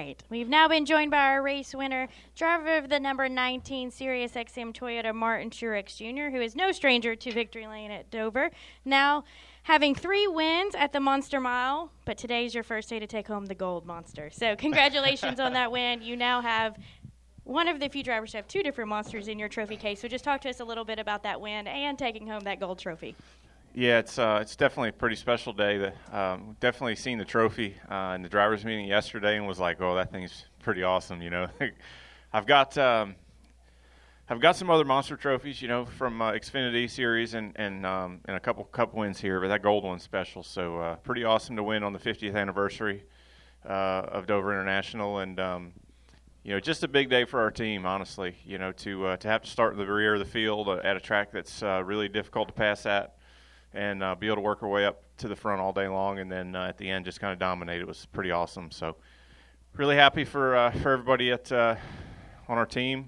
right. We've now been joined by our race winner, driver of the number 19 Sirius XM Toyota, Martin Truex Jr., who is no stranger to victory lane at Dover. Now having 3 wins at the Monster Mile, but today's your first day to take home the gold monster. So congratulations on that win. You now have one of the few drivers to have 2 different monsters in your trophy case. So just talk to us a little bit about that win and taking home that gold trophy. Yeah, it's definitely a pretty special day. That definitely seen the trophy in the drivers' meeting yesterday and was like, oh, that thing's pretty awesome. You know, I've got some other monster trophies, you know, from Xfinity Series and a couple cup wins here, but that gold one's special. So pretty awesome to win on the 50th anniversary of Dover International, and you know, just a big day for our team, honestly. You know, to have to start in the rear of the field at a track that's really difficult to pass at. And be able to work our way up to the front all day long, and then at the end just kind of dominate. It was pretty awesome. So really happy for everybody on our team,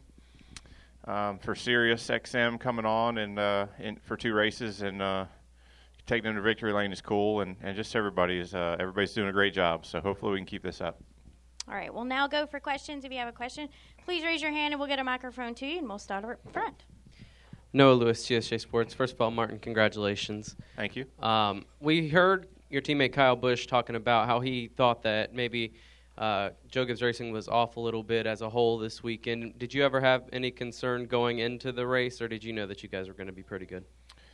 for Sirius XM coming on and for 2 races, and taking them to victory lane is cool, and just everybody's doing a great job. So hopefully we can keep this up. All right, we'll now go for questions. If you have a question, please raise your hand and we'll get a microphone to you, and we'll start up front. Noah Lewis, CSJ Sports. First of all, Martin, congratulations. Thank you. We heard your teammate Kyle Busch talking about how he thought that maybe Joe Gibbs Racing was off a little bit as a whole this weekend. Did you ever have any concern going into the race, or did you know that you guys were going to be pretty good?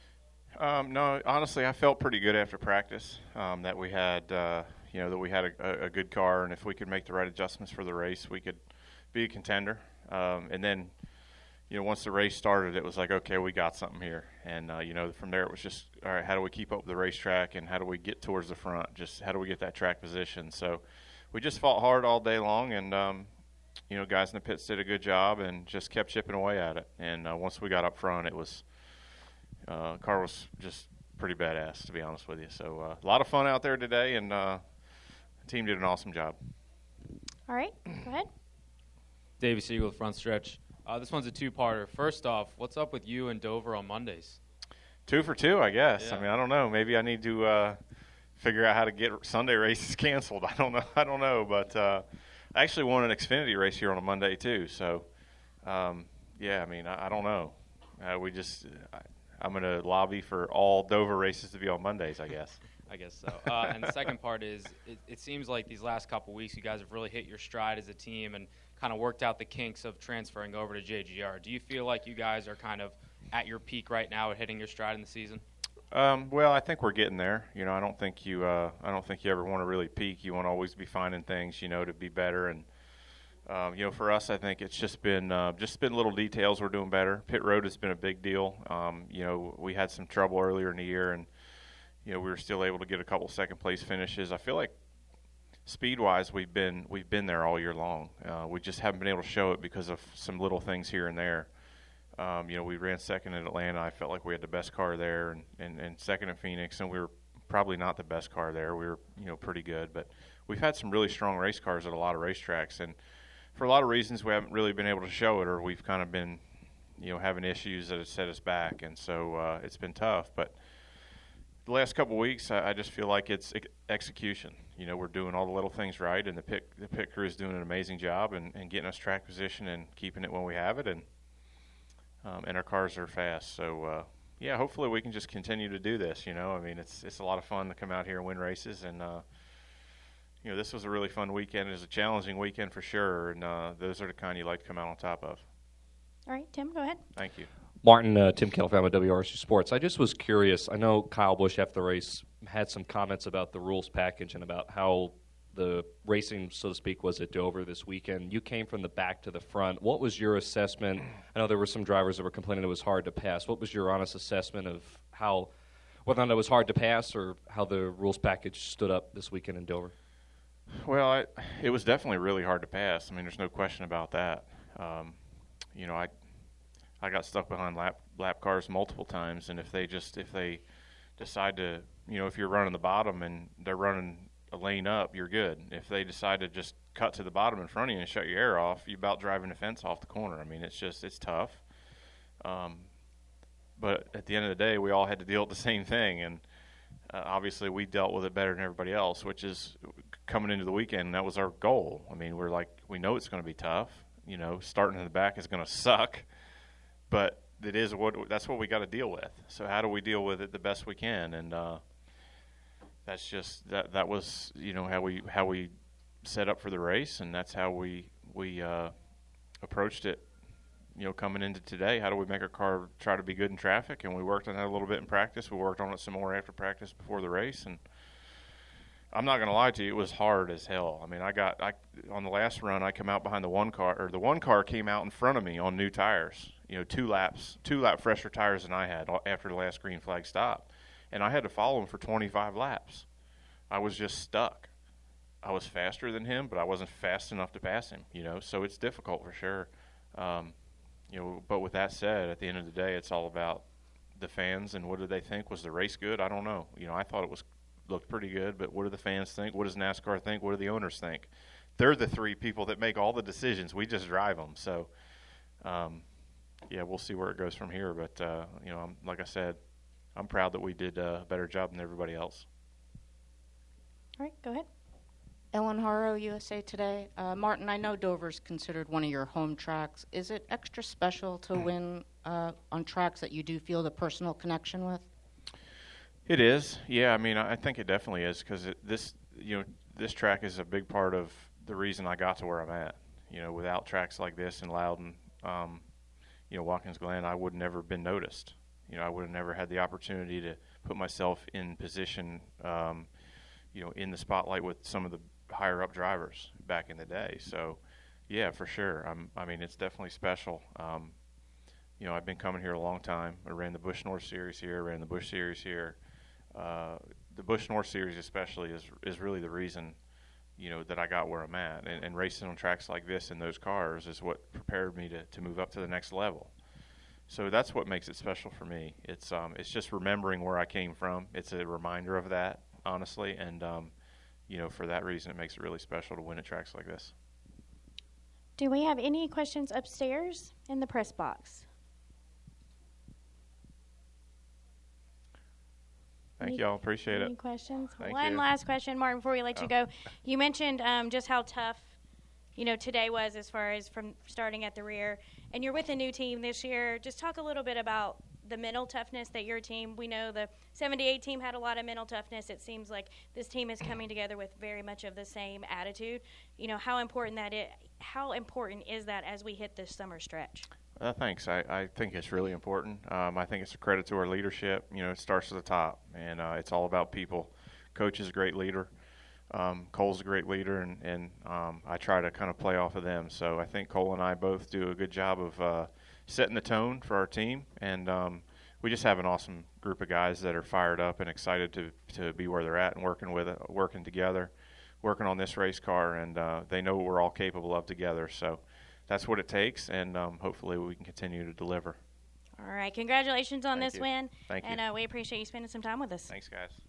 No, honestly, I felt pretty good after practice that we had, that we had a good car, and if we could make the right adjustments for the race, we could be a contender. And then, you know, once the race started, it was like, okay, we got something here. And, from there it was just, all right, how do we keep up with the racetrack, and how do we get towards the front? Just how do we get that track position? So we just fought hard all day long, and, guys in the pits did a good job and just kept chipping away at it. And once we got up front, it was car was just pretty badass, to be honest with you. So a lot of fun out there today, and the team did an awesome job. All right, go ahead. Davey Siegel, front stretch. This one's a 2-parter. First off, what's up with you and Dover on Mondays? 2 for 2, I guess. Yeah. I mean, I don't know. Maybe I need to figure out how to get Sunday races canceled. I don't know. But I actually won an Xfinity race here on a Monday too. So, I mean, I don't know. I'm going to lobby for all Dover races to be on Mondays, I guess. I guess so. And the second part is, it seems like these last couple weeks you guys have really hit your stride as a team and kind of worked out the kinks of transferring over to JGR. Do you feel like you guys are kind of at your peak right now at hitting your stride in the season? Well, I think we're getting there. You know, I don't think you ever want to really peak. You want to always be finding things, to be better. And for us, I think it's just been little details we're doing better. Pit road has been a big deal. We had some trouble earlier in the year, and we were still able to get a couple second place finishes. I feel like speed-wise, we've been there all year long. We just haven't been able to show it because of some little things here and there. We ran second in Atlanta. I felt like we had the best car there, and second in Phoenix, and we were probably not the best car there. We were, pretty good. But we've had some really strong race cars at a lot of racetracks, and for a lot of reasons we haven't really been able to show it, or we've kind of been, having issues that have set us back, and so it's been tough. But the last couple of weeks, I just feel like it's execution. We're doing all the little things right, and the pit crew is doing an amazing job and getting us track position and keeping it when we have it, and our cars are fast. So, hopefully we can just continue to do this. I mean, it's a lot of fun to come out here and win races, and this was a really fun weekend. It was a challenging weekend for sure, and those are the kind you like to come out on top of. All right, Tim, go ahead. Thank you. Martin, Tim Califano, WRSU Sports. I just was curious. I know Kyle Busch after the race had some comments about the rules package and about how the racing, so to speak, was at Dover this weekend. You came from the back to the front. What was your assessment? I know there were some drivers that were complaining it was hard to pass. What was your honest assessment of whether or not it was hard to pass or how the rules package stood up this weekend in Dover? Well, it was definitely really hard to pass. I mean, there's no question about that. I got stuck behind lap cars multiple times, and if they decide to, if you're running the bottom and they're running a lane up, you're good. If they decide to just cut to the bottom in front of you and shut your air off, you're about driving the fence off the corner. I mean, it's tough. But at the end of the day, we all had to deal with the same thing, and obviously we dealt with it better than everybody else, which is coming into the weekend, that was our goal. I mean, we know it's going to be tough. You know, starting in the back is going to suck, but that's what we got to deal with. So how do we deal with it the best we can? And that's just that was, you know, how we set up for the race, and that's how we approached it. You know, coming into today, how do we make our car try to be good in traffic? And we worked on that a little bit in practice. We worked on it some more after practice before the race. And I'm not going to lie to you, it was hard as hell. I mean, on the last run, I come out behind the one car came out in front of me on new tires. You know, two lap fresher tires than I had after the last green flag stop. And I had to follow him for 25 laps. I was just stuck. I was faster than him, but I wasn't fast enough to pass him, you know, so it's difficult for sure. You know, but with that said, at the end of the day, it's all about the fans and what do they think? Was the race good? I don't know. You know, I thought it looked pretty good, but what do the fans think? What does NASCAR think? What do the owners think? They're the three people that make all the decisions. We just drive them. So, yeah, we'll see where it goes from here. But, you know, like I said, I'm proud that we did a better job than everybody else. All right, go ahead. Ellen Haro, USA Today. Martin, I know Dover's considered one of your home tracks. Is it extra special to win on tracks that you do feel the personal connection with? It is. Yeah, I mean, I think it definitely is because this track is a big part of the reason I got to where I'm at. You know, without tracks like this in Loudon, you know, Watkins Glen, I would never have been noticed. You know, I would have never had the opportunity to put myself in position, you know, in the spotlight with some of the higher up drivers back in the day. So, yeah, for sure. I mean, it's definitely special. You know, I've been coming here a long time. I ran the Busch North Series here, ran the Busch Series here. The Busch North Series especially is really the reason, you know, that I got where I'm at. And racing on tracks like this in those cars is what prepared me to move up to the next level. So that's what makes it special for me. It's just remembering where I came from. It's a reminder of that, honestly, and you know, for that reason, it makes it really special to win at tracks like this. Do we have any questions upstairs in the press box? Thank y'all. Appreciate it. Any questions? Thank One you. last question, Martin, before we let you go. You mentioned just how tough, you know, today was as far as from starting at the rear. And you're with a new team this year. Just talk a little bit about the mental toughness that your team, we know the 78 team had a lot of mental toughness. It seems like this team is coming together with very much of the same attitude. You know, how important is that as we hit this summer stretch? Thanks. I think it's really important. I think it's a credit to our leadership. You know, it starts at the top, and it's all about people. Coach is a great leader. Cole's a great leader, and I try to kind of play off of them. So I think Cole and I both do a good job of setting the tone for our team, and we just have an awesome group of guys that are fired up and excited to be where they're at and working together, working on this race car, and they know what we're all capable of together. So that's what it takes, and hopefully we can continue to deliver. All right. Congratulations on this win. Thank you. And we appreciate you spending some time with us. Thanks, guys.